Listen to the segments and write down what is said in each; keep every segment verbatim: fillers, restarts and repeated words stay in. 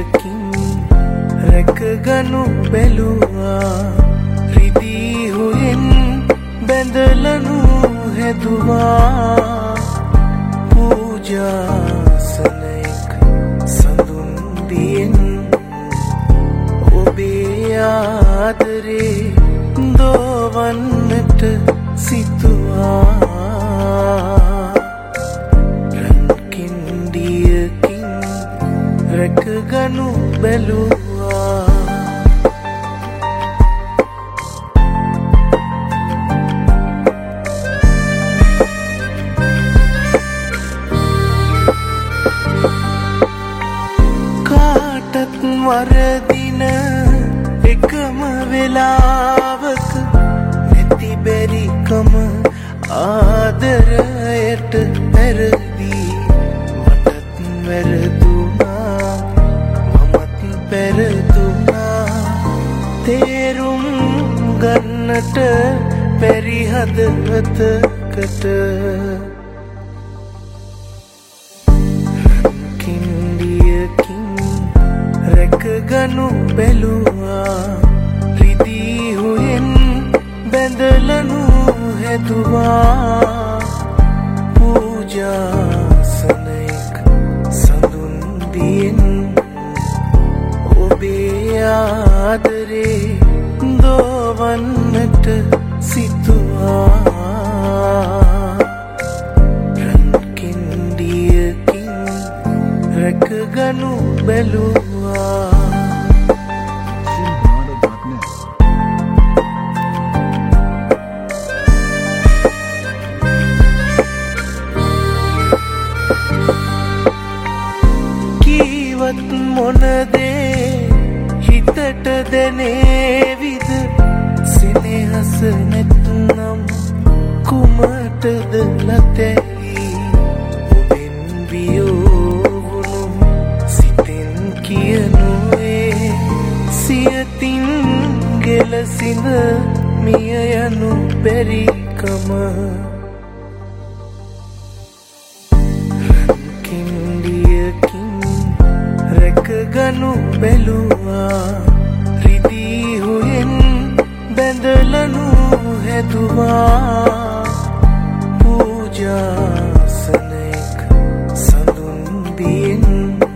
කින්ඩියකින් රැකගනු බැලුවා රිදී හුයෙන් බැඳලනු හැදුවා පූජාසනයක සඳුන්දියෙන් ඔබේ ආදරේ දෝවන්නට සිතුවා රන් කින්ඩියකින් රැකගනු බැලුවා කාටත් වරදින එකම වෙලාවක නැති බැරිකම ආදරයට පැරදී මටත් වැරදුනා මමත් පැරදුනා තේරුම් ගන්නට බැරි හදවතකට කින්ඩියකින් රැකගනු බැලුවා රිදී හුයෙන් බැඳලනු හැදුවා පූජාසනයක සඳුන්දියෙන් ඔබේ ආදරේ දෝවන්නට සිතුවා රන් කින්ඩියකින් රැකගනු බැලුවා මොනදේ හිතට දැනේවිද සෙනෙහස නැත්නම් කුමටද ලතැයි ඔබෙන් වියෝවුණු සිතෙන් කියනුවේ සියතින් ගෙලසිඳ මිය යනු බැරිකම රැකගනු බැලුවා රිදී හුයෙන් බැඳලනු හැදුවා පූජාසනයක සඳුන්දියෙන්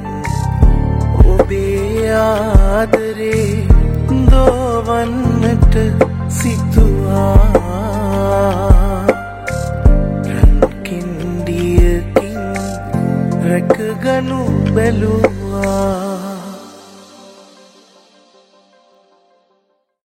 ඔබේ ආදරේ දෝවන්නට සිතුවා රන් කින්ඩියකින් රැකගනු බැලුවා